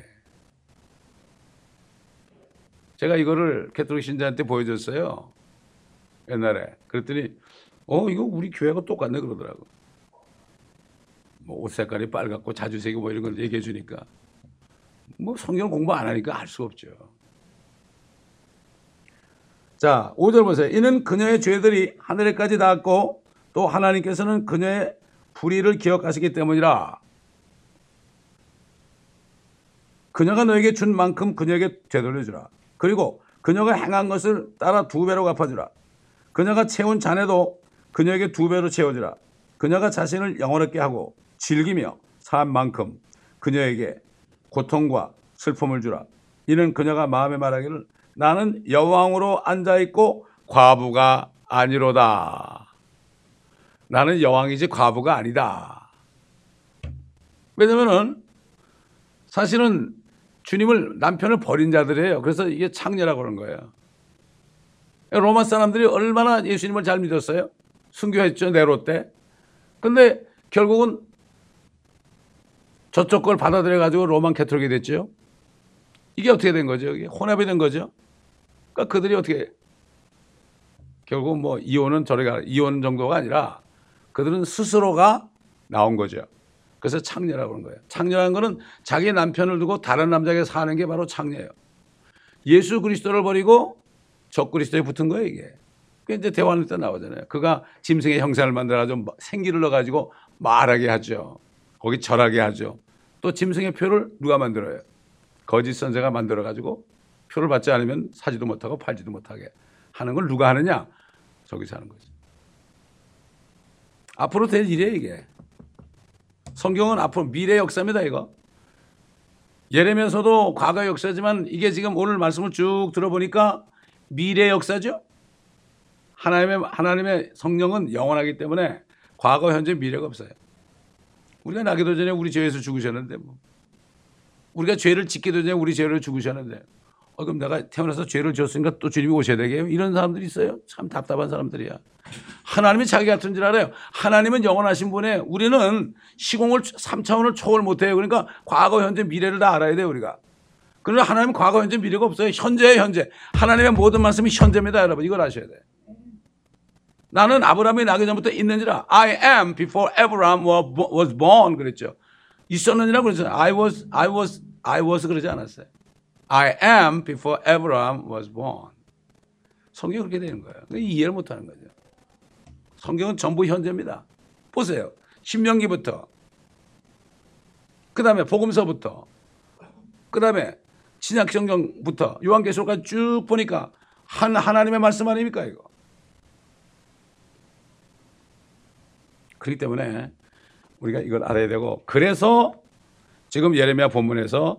S1: 제가 이거를 캐톨릭 신자한테 보여줬어요. 옛날에. 그랬더니 어 이거 우리 교회가 똑같네 그러더라고. 뭐 옷 색깔이 빨갛고 자주색이 뭐 이런 걸 얘기해 주니까 뭐 성경 공부 안 하니까 알 수 없죠. 자, 오 절 보세요. 이는 그녀의 죄들이 하늘에까지 닿았고 또 하나님께서는 그녀의 불의를 기억하시기 때문이라. 그녀가 너에게 준 만큼 그녀에게 되돌려주라. 그리고 그녀가 행한 것을 따라 두 배로 갚아주라. 그녀가 채운 잔에도 그녀에게 두 배로 채워주라. 그녀가 자신을 영원하게 하고 즐기며 산 만큼 그녀에게 고통과 슬픔을 주라. 이는 그녀가 마음에 말하기를 나는 여왕으로 앉아있고 과부가 아니로다. 나는 여왕이지 과부가 아니다. 왜냐면은 사실은 주님을 남편을 버린 자들이에요. 그래서 이게 창녀라고 그런 거예요. 로마 사람들이 얼마나 예수님을 잘 믿었어요? 순교했죠 네로 때. 근데 결국은 저쪽 걸 받아들여 가지고 로만 캐톨릭이 됐죠. 이게 어떻게 된 거죠? 이게 혼합이 된 거죠. 그러니까 그들이 어떻게 결국 뭐 이혼은 저리가 이혼 정도가 아니라 그들은 스스로가 나온 거죠. 그래서 창녀라고 하는 거예요. 창녀라는 거는 자기 남편을 두고 다른 남자에게 사는 게 바로 창녀예요. 예수 그리스도를 버리고 적그리스도에 붙은 거예요 이게. 그게 이제 대환란 때 나오잖아요. 그가 짐승의 형상을 만들어가지고 생기를 넣어가지고 말하게 하죠. 거기 절하게 하죠. 또 짐승의 표를 누가 만들어요? 거짓 선자가 만들어가지고 표를 받지 않으면 사지도 못하고 팔지도 못하게 하는 걸 누가 하느냐? 저기서 하는 거죠. 앞으로 될 일이에요 이게. 성경은 앞으로 미래 역사입니다 이거. 예레미야서도 과거 역사지만 이게 지금 오늘 말씀을 쭉 들어보니까 미래 역사죠. 하나님의 하나님의 성령은 영원하기 때문에 과거, 현재, 미래가 없어요. 우리가 나기도 전에 우리 죄에서 죽으셨는데 뭐. 우리가 죄를 짓기도 전에 우리 죄를 죽으셨는데 어, 그럼 내가 태어나서 죄를 지었으니까 또 주님이 오셔야 되겠어요? 이런 사람들이 있어요. 참 답답한 사람들이야. 하나님이 자기 같은 줄 알아요. 하나님은 영원하신 분에 우리는 시공을 삼 차원을 초월 못해요. 그러니까 과거, 현재, 미래를 다 알아야 돼요 우리가. 그러나 하나님은 과거, 현재, 미래가 없어요. 현재예요 현재. 하나님의 모든 말씀이 현재입니다 여러분. 이걸 아셔야 돼요. 나는 아브라함이 나기 전부터 있는지라. I am before Abraham was born 그랬죠. 있었느니라 그랬죠. I was, I was, I was 그러지 않았어요. I am before Abraham was born. 성경이 그렇게 되는 거예요. 이해를 못하는 거죠. 성경은 전부 현재입니다. 보세요. 신명기부터, 그 다음에 복음서부터, 그 다음에 신약성경부터 요한계시록까지 쭉 보니까 한 하나님의 말씀 아닙니까 이거. 그렇기 때문에 우리가 이걸 알아야 되고, 그래서 지금 예레미야 본문에서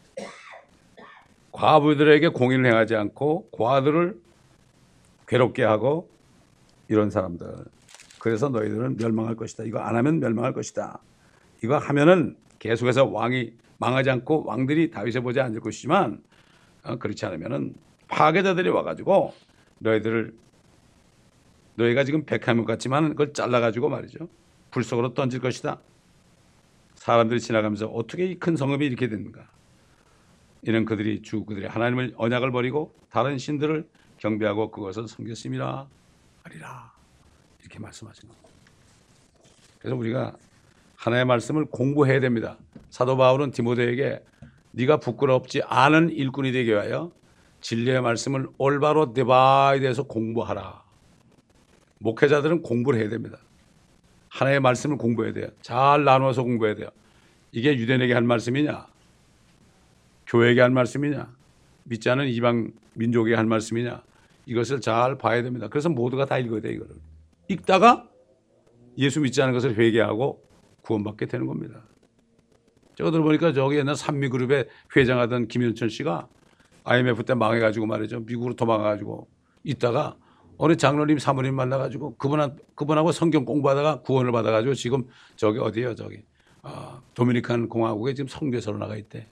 S1: 과부들에게 공의를 행하지 않고 고아들을 괴롭게 하고 이런 사람들, 그래서 너희들은 멸망할 것이다. 이거 안 하면 멸망할 것이다. 이거 하면은 계속해서 왕이 망하지 않고 왕들이 다윗의 보좌에 앉을 것이지만, 어, 그렇지 않으면은 파괴자들이 와가지고 너희들을, 너희가 지금 백합목 같지만 그걸 잘라가지고 말이죠, 불 속으로 던질 것이다. 사람들이 지나가면서 어떻게 이 큰 성읍이 이렇게 됐는가. 이는 그들이 주 그들의 하나님을 언약을 버리고 다른 신들을 경배하고 그것을 섬겼음이라 하리라. 이렇게 말씀하신 겁니다. 그래서 우리가 하나님의 말씀을 공부해야 됩니다. 사도 바울은 디모데에게 네가 부끄럽지 않은 일꾼이 되게 하여 진리의 말씀을 올바로 디바이드해서 공부하라. 목회자들은 공부를 해야 됩니다. 하나님의 말씀을 공부해야 돼요. 잘 나누어서 공부해야 돼요. 이게 유대인에게 한 말씀이냐, 교회에게 한 말씀이냐, 믿지 않은 이방 민족에게 한 말씀이냐, 이것을 잘 봐야 됩니다. 그래서 모두가 다 읽어야 돼요. 이거를 읽다가 예수 믿지 않은 것을 회개하고 구원받게 되는 겁니다. 제가 들어보니까 저기 옛날 산미그룹에 회장하던 김현철 씨가 아이엠에프 때 망해가지고 말이죠, 미국으로 도망가가지고 있다가 어느 장로님 사모님 만나가지고 그분, 그분하고 성경 공부하다가 구원을 받아가지고 지금 저기 어디요, 저기 아, 도미니칸 공화국에 지금 선교사로 나가 있대.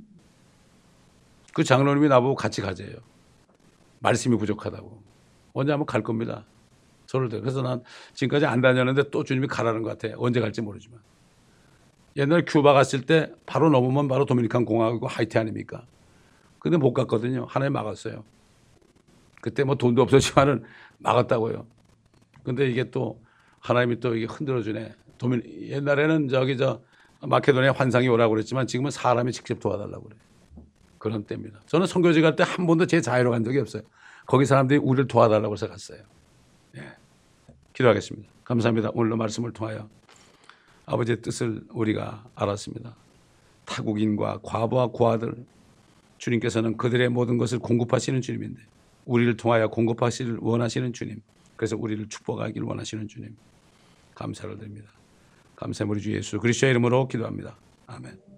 S1: 그 장로님이 나보고 같이 가재요. 말씀이 부족하다고. 언제 한번 갈 겁니다. 저를. 그래서 난 지금까지 안 다녔는데 또 주님이 가라는 것 같아. 언제 갈지 모르지만. 옛날에 큐바 갔을 때 바로 넘으면 바로 도미니칸 공화국이고 하이티 아닙니까? 근데 못 갔거든요. 하나님 막았어요. 그때 뭐 돈도 없었지만은 막았다고요. 근데 이게 또 하나님이 또 이게 흔들어주네. 도민, 옛날에는 저기 저 마케도니아 환상이 오라고 그랬지만 지금은 사람이 직접 도와달라고 그래요. 그런 때입니다. 저는 선교지 갈 때 한 번도 제 자유로 간 적이 없어요. 거기 사람들이 우리를 도와달라고 해서 갔어요. 예. 기도하겠습니다. 감사합니다. 오늘의 말씀을 통하여 아버지의 뜻을 우리가 알았습니다. 타국인과 과부와 고아들, 주님께서는 그들의 모든 것을 공급하시는 주님인데 우리를 통하여 공급하시를 원하시는 주님, 그래서 우리를 축복하기를 원하시는 주님, 감사를 드립니다. 감사의 우리 주 예수 그리스도의 이름으로 기도합니다. 아멘.